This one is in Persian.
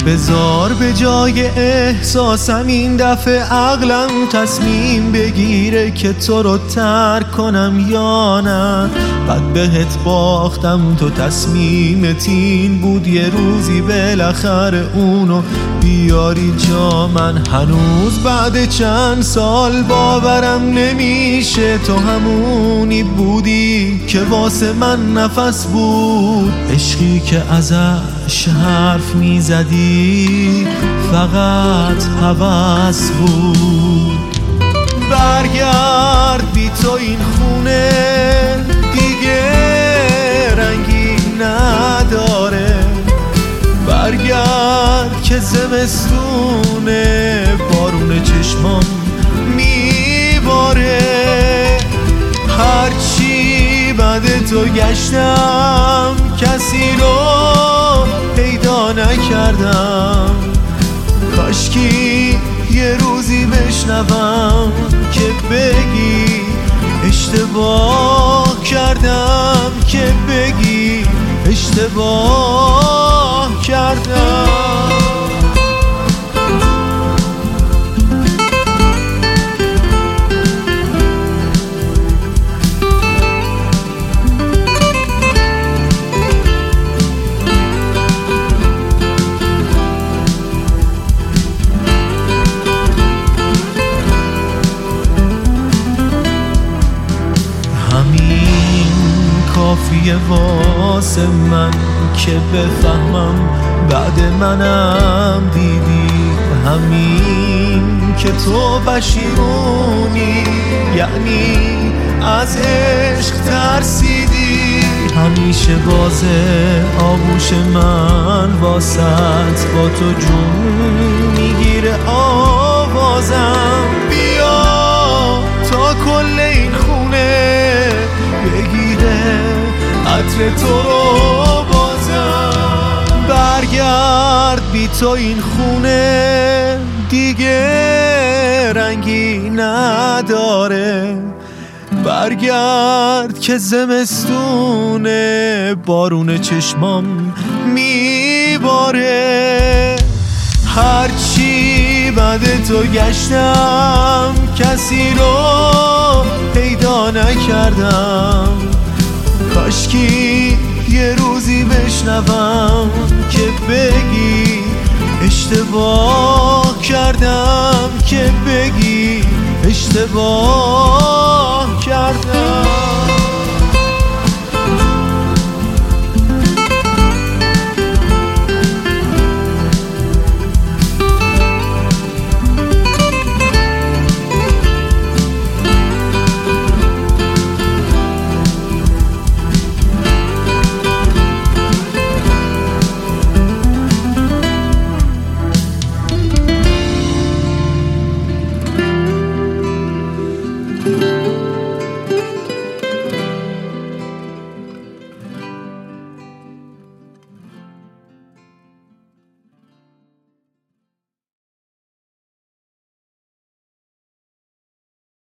بذار به جای احساسم این دفعه عقلم تصمیم بگیره که تو رو ترک کنم یا نه. بعد بهت باختم، تو تصمیمت این بود یه روزی بالاخره اونو بیاری جا من. هنوز بعد چند سال باورم نمیشه تو همونی بودی که واسه من نفس بود. عشقی که ازش حرف میزدی فقط هوس بود. برگرد بی تو این خونه دیگه رنگی نداره. برگرد که زمستونه بارون چشمام میباره. هرچی بعد تو گشتم کسی رو پیدا نکردم. کاشکی یه روزی بشنوم که بگی اشتباه کردم، که بگی اشتباه کردم. کافیه واسه من که بفهمم بعد منم دیدی. همین که تو بشیرونی یعنی از عشق ترسیدی. همیشه بازه آغوش من واسط با تو جون میگیره آوازم. بیا تا کل این خونه بگیره عطر تو رو بازم. برگرد بی تو این خونه دیگه رنگی نداره. برگرد که زمستونه بارون چشمام میباره. هرچی بعد تو گشتم کسی رو پیدا نکردم. کاشکی یه روزی بشنوم که بگی اشتباه کردم، که بگی اشتباه کردم.